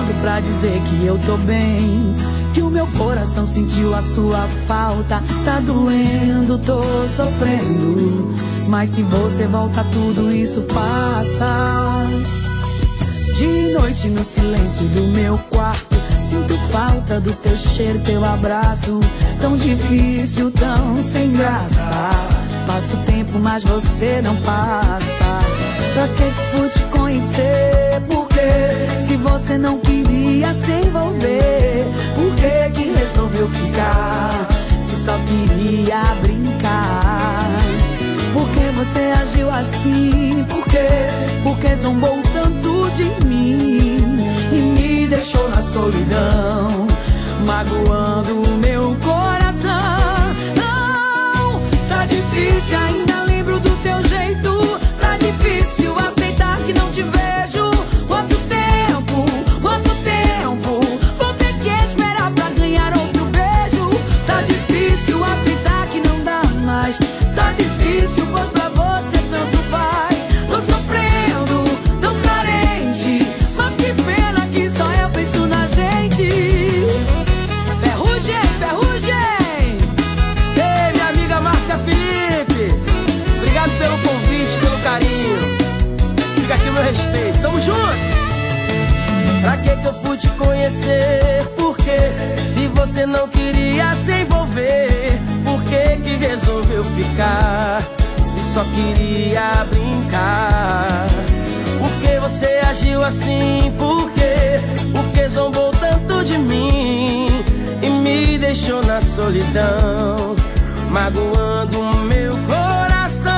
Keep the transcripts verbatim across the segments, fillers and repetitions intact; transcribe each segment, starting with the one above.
ligando pra dizer que eu tô bem, que o meu coração sentiu a sua falta. Tá doendo, tô sofrendo, mas se você volta tudo isso passa. De noite no silêncio do meu quarto, sinto falta do teu cheiro, teu abraço. Tão difícil, tão sem graça. Passa o tempo, mas você não passa. Pra que que fui te conhecer? Por quê? Se você não queria se envolver, por que que resolveu ficar? Se só queria brincar. Por que você agiu assim? Por quê? Porque zombou tanto de mim e me deixou na solidão, magoando o meu coração. Não, tá difícil, ainda lembro do teu jeito. Tá difícil aceitar que não te vejo. Quanto tempo, quanto tempo vou ter que esperar pra ganhar outro beijo? Tá difícil aceitar que não dá mais. Tá difícil, pois pra você tanto faz. Tô sofrendo, tão carente, mas que pena que só eu penso na gente. Ferrugem, ferrugem. Ei, minha amiga Márcia Felipe, obrigado pelo convite, pelo carinho. Fica aqui o meu respeito, tamo junto. Pra que que eu fui te conhecer? Por quê? Se você não queria se envolver, por que que resolveu ficar? Se só queria brincar. Por que você agiu assim? Por quê? Por que zombou tanto de mim e me deixou na solidão, magoando o meu coração?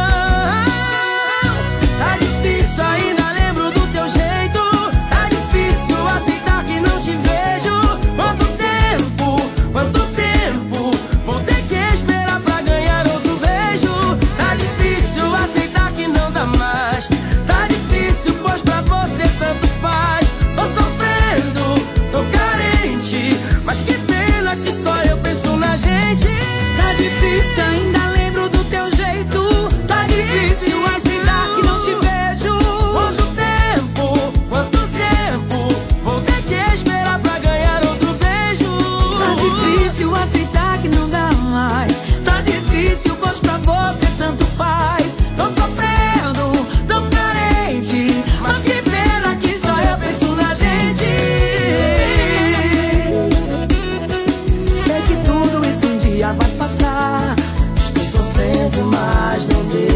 Tá difícil, ainda lembro do teu jeito. Tá difícil aceitar que não te vejo. Quanto tempo, quanto tempo vou ter que esperar pra ganhar outro beijo? Tá difícil aceitar que não dá mais. Tá difícil, pois pra você tanto faz. Tô sofrendo, tô carente, mas que pena que só eu penso na gente. Tá difícil, ainda lembro do teu jeito. Tá difícil aceitar que não te vejo. Quanto tempo, quanto tempo vou ter que esperar pra ganhar outro beijo? Tá difícil aceitar que não dá mais. Tá difícil, pois pra você tanto faz. Tô sofrendo, tão carente, mas que pena que só eu penso na gente. Sei que tudo isso um dia vai passar. Estou sofrendo, mas não vejo